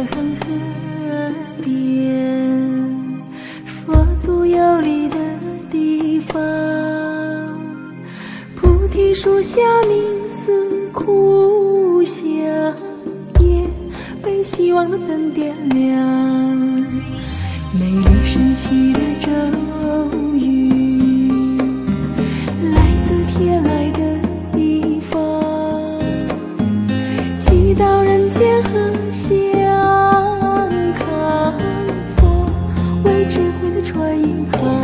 恒河边，佛祖游历的地方，菩提树下冥思苦想，也被希望的灯点亮。美丽神奇的咒语，来自天来的地方，祈祷人间和祥康，佛为智慧的传音航。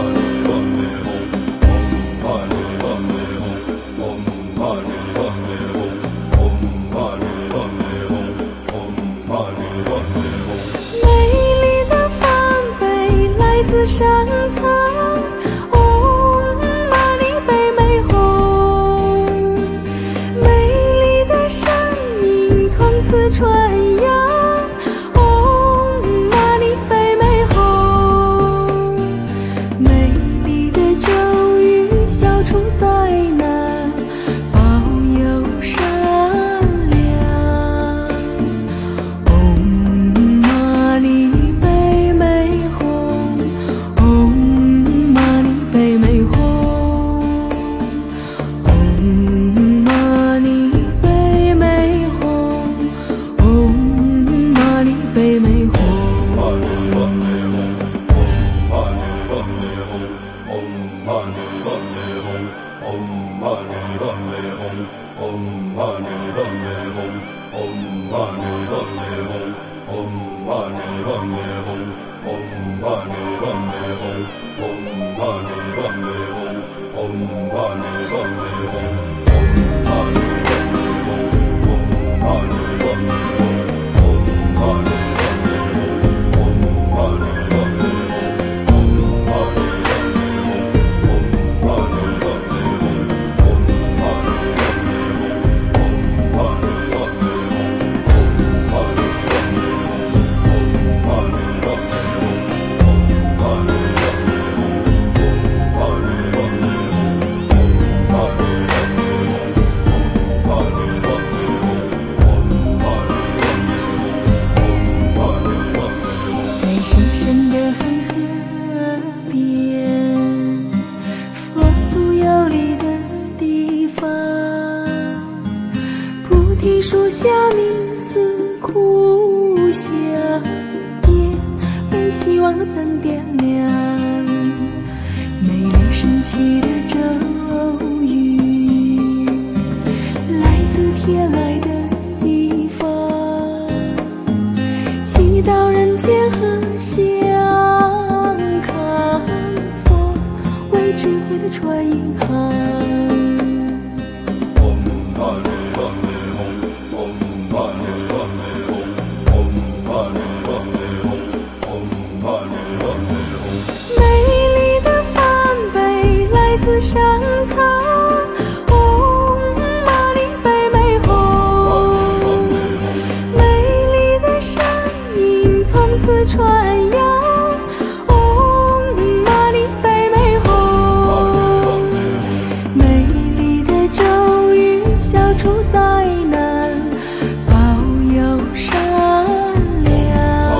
山层嗡嘛呢贝美吽，美丽的声音从此传扬，嗡嘛呢贝美吽，美丽的咒语消除灾难，保佑善良，嗡嘛呢贝美吽，嗡嘛呢贝美吽，嗡嘛呢贝美吽，嗡嘛呢贝美吽。树下冥思苦想，也被希望的灯点亮。美丽神奇的咒语，来自天来的地方，祈祷人间和祥康，佛为智慧的传音航。自上苍，嗡嘛呢贝美吽，美丽的声音从此传扬，嗡嘛呢贝美吽，美丽的咒语消除灾难，保佑善良，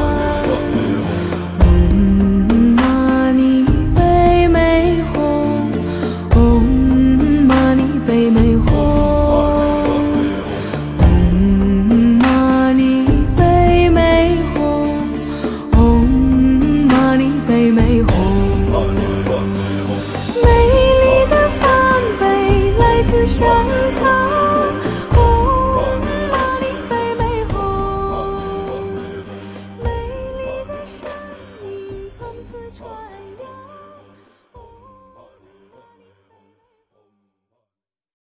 嗡嘛呢贝美吽，嗡嘛呢贝美吽，嗡嘛呢贝美吽，嗡嘛呢贝美吽。美丽的梵呗来自上苍。